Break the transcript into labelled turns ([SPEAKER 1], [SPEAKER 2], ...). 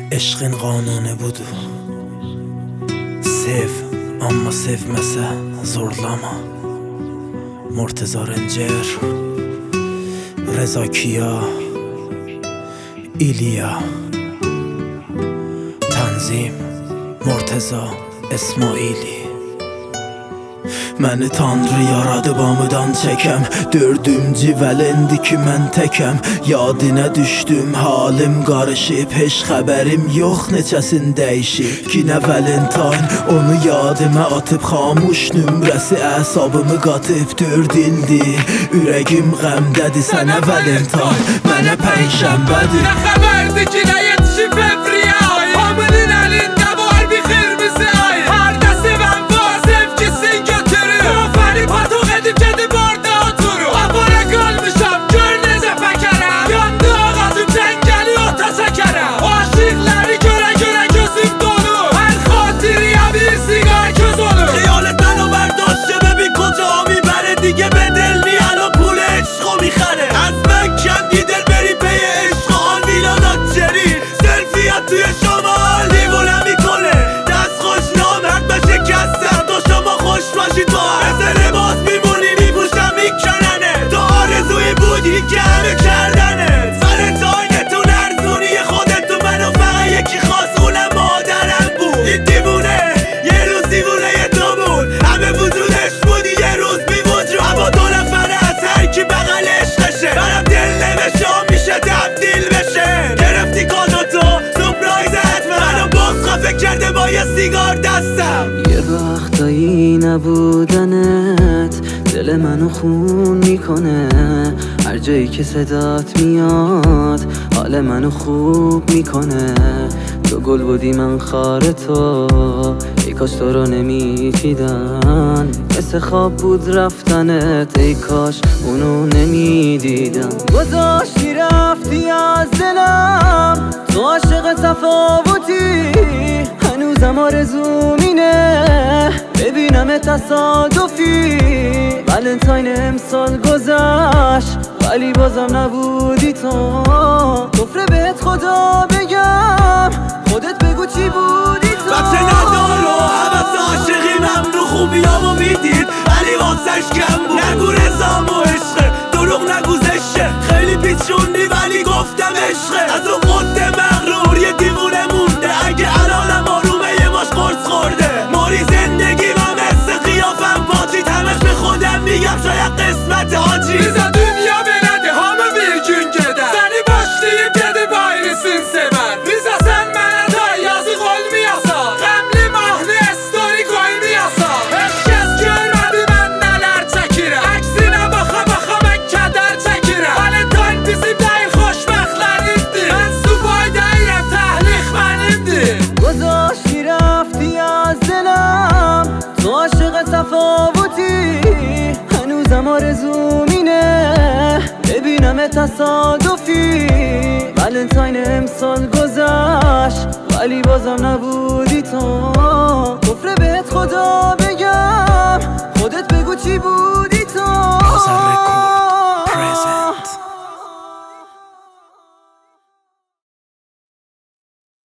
[SPEAKER 1] عشق این قانونه budu. Sev ama sevmese zorlama. Murteza Rencer, Reza Kiya, İlya, Tanzim Murteza İsmaili. Məni Tanrı yaradı bamıdan çəkəm. Dördüm civəlendi ki mən təkəm. Yadinə düşdüm halim qarışıb. Heç xəbərim yox neçəsin dəyişib. Kinə Valentine onu yadimə atıb. Xamuş nömrəsi əsabımı qatıb. 4 ildir ürəgim qəmdədir. Sənə Valentine, mənə pənşənbədir.
[SPEAKER 2] Nə xəbərdir ki nə yetişib fevriyə ayı. Hamının əlində var bir qırmızı ayı. Harda sevən var sevgisin götürür. Ofəri patoq edib gedib orada oturur. Avara qalmışam gör necə fəkərəm. Yandı ağacım cəngəli ota çəkərəm. Aşıqları görə görə gözüm donur. Hər xatiriyə bir siqar köz olur.
[SPEAKER 3] خیالت منو برداشته ببین کجا میبره دیگه بدلنی الان پول عشقو میخره از من کندی دل بری پی عشق آن میلادات چرین سلفیات توی شمال دیوونم میکنه دست خوش نامرد من شکستم تو شما خوش باشید با هم مثل لباس میمونی میپوشم میکننه تو آرزوی بودی که همه کردنه ولنتاینتون ارزونی خودت تو منو فقط یکی خواست اونم مادرم بود این دیوونه یه روز دیوونه یه تو بود همه وجودش بودی یه روز بی وجود اما 2 نفر از هر کی بغل عشقشه برم دل نوشام میشه تبدیل بشه گرفتی کادو تو سپرایزت منو باز خفه کرده با یه سیگار دستم
[SPEAKER 4] یه وقتایی نبودنت دل منو خون میکنه هر جایی که صدات میاد حال منو خوب میکنه تو گل بودی من خار تو ای کاش تو رو نمیدیدن مثل خواب بود رفتنت ای کاش اونو نمیدیدم گذاشتی رفتی از دلم تو عاشق تفاوتی هنوزم آرزوم اینه ببینم تصادفی ولنتاین امسال گذشت ولی بازم نبودی تو کفر بهت خدا بگم خودت بگو چی بودی تو
[SPEAKER 3] بچه ندار و حوث عاشقی ممنو خوبیامو میدید ولی واسش کم بود نگو رزام و عشقه دروغ نگو زشه خیلی پیچوندی ولی گفتم عشقه از اون قد مغرور یه دیوونه مونده اگه الانم آرومه یه ماش قرص خورده موری زندگی من مثل قیافم پاچید همش به خودم میگم شاید قسمت حاجی
[SPEAKER 2] Bize dünya belədir, hamı bir gün gedər. Səni başlayıb gedib ayrısın sevər. Bize sen mənə da yazıq olmayasan. Qəmli mahnı story qoymayasan. Heç kəs görmədi mən nələr çəkirəm. Əksinə baxa baxa mən kədər çəkirəm. Valentine bizim deyil xoşbəxtlərimdir. Mən subay deyirəm təhliq mənimdir.
[SPEAKER 4] گذاشتی رفتی از دلم تو عاشق تفاوتی هنوزم آرزوم اینه ببینم تصادفی ولنتاین امسال گذشت ولی بازم نبودی تو